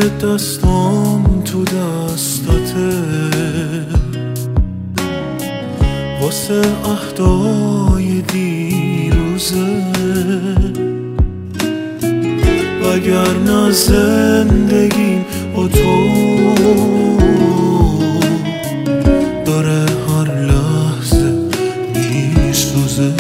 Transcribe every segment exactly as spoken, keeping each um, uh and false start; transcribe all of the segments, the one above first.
دستام تو دستاته واسه عهدای دیروزه، وگرنه زندگیم با تو داره هر لحظه میسوزه.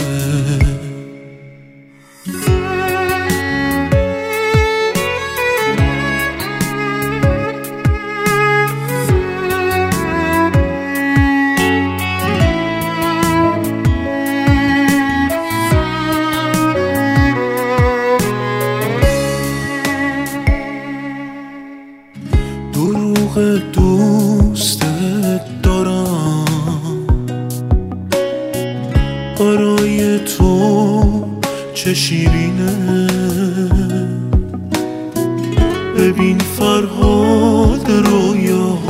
دروغ دوستت دارم برای تو چه شیرینه، ببین فرهاد رویاهات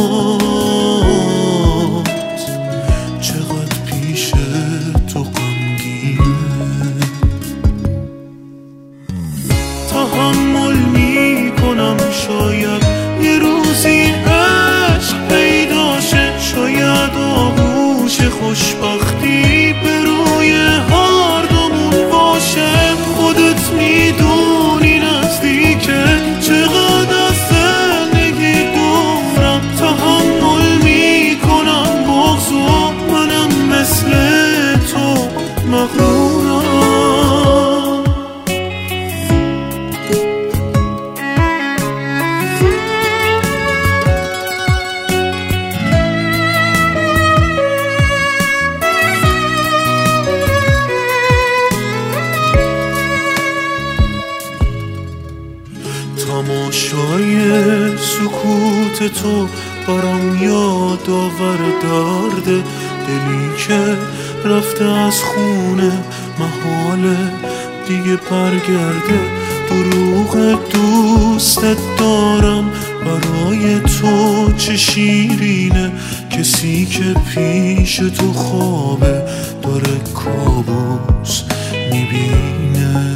چقدر پیش تو غمگینه. تحمل میکنم شاید یه روزی عشق پیدا شه، شاید آغوش خوشبختی به روی هر دومون باشه. خودت میدونی نزدیکه چقدر از زندگی دورم، تحمل میکنم بغضو، منم مثل تو مغرورم. تماشای سکوت تو برام یادآور درد دلی که رفته از خونه، محاله دیگه برگرده. دروغ دوستت دارم برای تو چه شیرینه، کسی که پیش تو خوابه داره کابوس میبینه.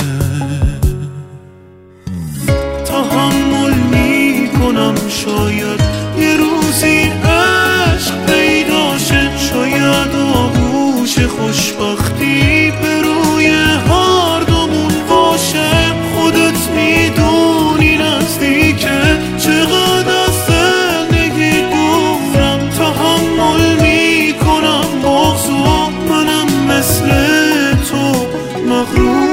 تحمل میکنم شاید یه روزی عشق پیدا شه، شاید آغوش خوشبختی به روی هر دومون باشه. خودت میدونی نزدیکه چقدر از زندگی دورم، تحمل میکنم بغضو، منم مثل تو مغرور.